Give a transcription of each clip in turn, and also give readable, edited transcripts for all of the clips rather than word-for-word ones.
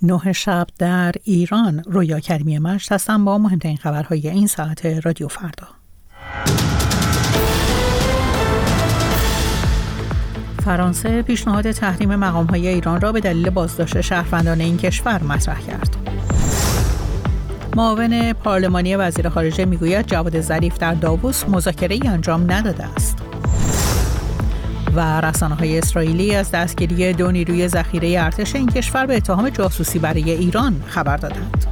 9 شب در ایران. رویا کریمی مشت هستم با مهمترین خبرهای این ساعت رادیو فردا. فرانسه پیشنهاد تحریم مقام‌های ایران را به دلیل بازداشت شهروندان این کشور مطرح کرد. معاون پارلمانی وزیر خارجه میگوید جواد ظریف در داووس مذاکره‌ای انجام نداده است. و رسانه‌های اسرائیلی از دستگیری 2 نیروی ذخیره ارتش این کشور به اتهام جاسوسی برای ایران خبر دادند.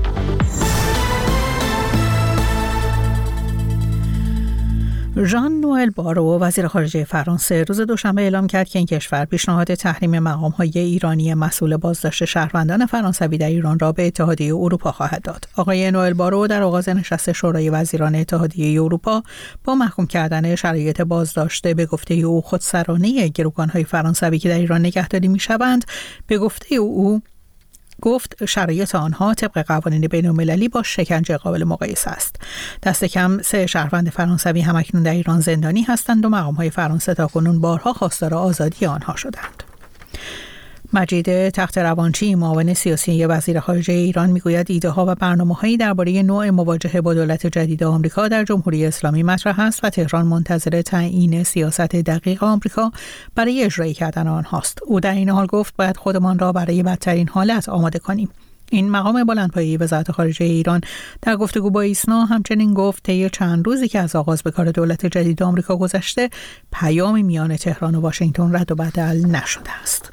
ژان نوئل بارو وزیر خارجه فرانسه روز دوشنبه اعلام کرد که این کشور پیشنهاد تحریم مقام‌های ایرانی مسئول بازداشت شهروندان فرانسوی در ایران را به اتحادیه اروپا خواهد داد. آقای نوئل بارو در آغاز نشست شورای وزیران اتحادیه اروپا با محکوم کردن شرایط بازداشت به گفته او خودسرانه گروگان‌های فرانسوی که در ایران نگهداری می‌شوند، به گفته او گفت شرایط آنها طبق قوانین بین‌المللی با شکنجه قابل مقایسه است. دست کم 3 شهروند فرانسوی همکنون در ایران زندانی هستند و مقام‌های فرانسه تاکنون بارها خواستار آزادی آنها شدند. مجید تخت روانچی معاون سیاسی وزیر خارجه ایران میگوید ایده‌ها و برنامه‌هایی درباره نوع مواجهه با دولت جدید آمریکا در جمهوری اسلامی مطرح است و تهران منتظر تعیین سیاست دقیق آمریکا برای اجرایی کردن آنهاست. او در این حال گفت باید خودمان را برای بدترین حالت آماده کنیم. این مقام بلندپایه‌ای وزارت خارجه ایران در گفتگو با ایسنا همچنین گفت طی چند روزی که از آغاز به کار دولت جدید آمریکا گذشته پیامی میان تهران و واشنگتن رد و بدل نشده است.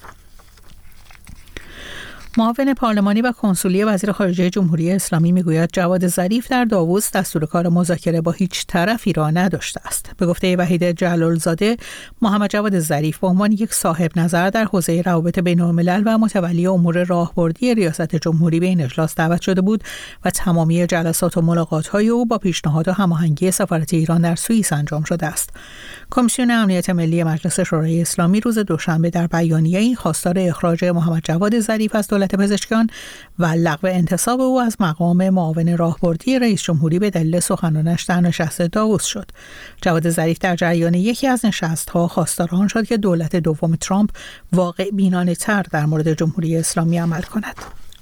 معاون پارلمانی و کنسولی وزیر خارجه جمهوری اسلامی میگوید جواد ظریف در داووس دستور کار مذاکره با هیچ طرفی را نداشته است. به گفته وحید جلالزاده، محمد جواد ظریف به عنوان یک صاحب نظر در حوزه روابط بین‌الملل و متولی امور راهبردی ریاست جمهوری به این اجلاس دعوت شده بود و تمامی جلسات و ملاقات‌های او با پیشنهاد و هماهنگی سفارت ایران در سوئیس انجام شده است. کمیسیون امنیت ملی مجلس شورای اسلامی روز دوشنبه در بیانیه‌ای خواستار اخراج محمد جواد ظریف از دولت پزشکان و لغو انتصاب او از مقام معاون راهبردی رئیس جمهوری به دلیل سخنانش در نشست داووس شد. جواد ظریف در جریان یکی از نشست‌ها خواستار آن شد که دولت دوم ترامپ واقع بینانه‌تر در مورد جمهوری اسلامی عمل کند.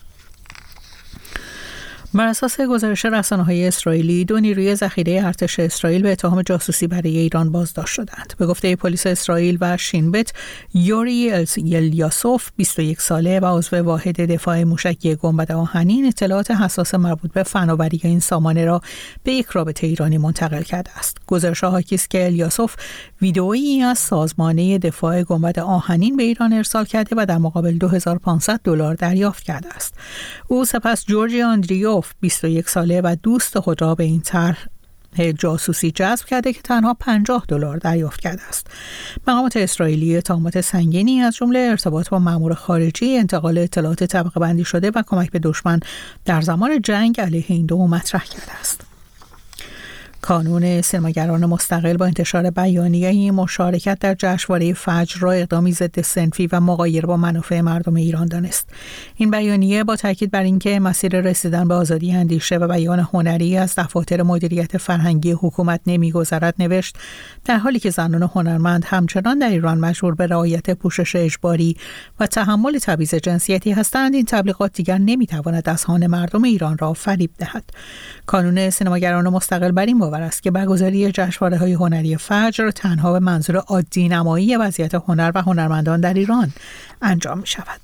بر اساس گزارش رسانه‌های اسرائیلی 2 نیروی ذخیره ارتش اسرائیل به اتهام جاسوسی برای ایران بازداشت شدند. به گفته پلیس اسرائیل و شینبت، یوری الیاسوف 21 ساله و عضو واحد دفاع موشکی گنبد آهنین اطلاعات حساس مربوط به فناوری این سامانه را به یک رابطه ایرانی منتقل کرده است. گزارش حاکی است که الیاسوف ویدئویی از سازمانه دفاع گنبد آهنین به ایران ارسال کرده و در مقابل $2500 دریافت کرده است. او سپس جورجی آندریو 21 ساله و دوست خود را به این طرح جاسوسی جذب کرده که تنها $50 دریافت کرده است. مقامات اسرائیلی اتهامات سنگینی از جمله ارتباط با مأمور خارجی، انتقال اطلاعات طبقه بندی شده و کمک به دشمن در زمان جنگ علیه این دو مطرح کرده است. کانون سینماگران مستقل با انتشار بیانیه‌ای مشارکت در جشنواره فجر را اقدامی ضد صنفی و مغایر با منافع مردم ایران دانست. این بیانیه با تاکید بر اینکه مسیر رسیدن به آزادی اندیشه و بیان هنری از دفاتر مدیریت فرهنگی حکومت نمی‌گذرد نوشت در حالی که زنان هنرمند همچنان در ایران مجبور به رعایت پوشش اجباری و تحمل تبعیض جنسیتی هستند، این تبلیغات دیگر نمی‌تواند اذهان مردم ایران را فریب دهد. کانون سینماگران مستقل بر این باور است که برگزاری جشنواره‌های هنری فجر تنها به منظور عادی نمایی وضعیت هنر و هنرمندان در ایران انجام می‌شود.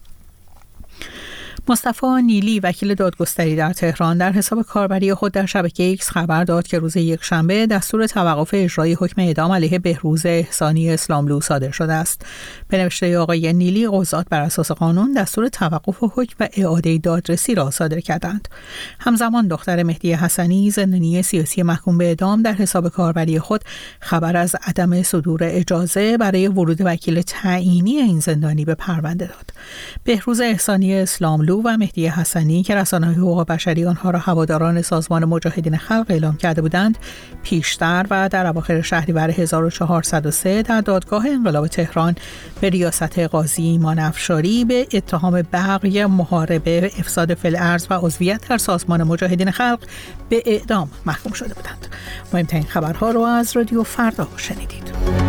مصطفی نیلی وکیل دادگستری در تهران در حساب کاربری خود در شبکه ایکس خبر داد که روز یکشنبه دستور توقف اجرای حکم اعدام علیه بهروز احسانی اسلاملو صادر شده است. به نوشته آقای نیلی، قضات بر اساس قانون دستور توقف حکم و اعاده دادرسی را صادر کردند. همزمان دختر مهدی حسنی زندانی سیاسی محکوم به اعدام در حساب کاربری خود خبر از عدم صدور اجازه برای ورود وکیل تعیینی این زندانی به پرونده داد. بهروز احسانی اسلاملو و مهدی حسنی که رسانه‌های حقوق بشری آنها را هواداران سازمان مجاهدین خلق اعلام کرده بودند، پیشتر و در اواخر شهریور 1403 در دادگاه انقلاب تهران به ریاست قاضی ایمان افشاری به اتهام بغی، محاربه، افساد فی الارض و عضویت در سازمان مجاهدین خلق به اعدام محکوم شده بودند. مهمترین خبرها رو از رادیو فردا شنیدید.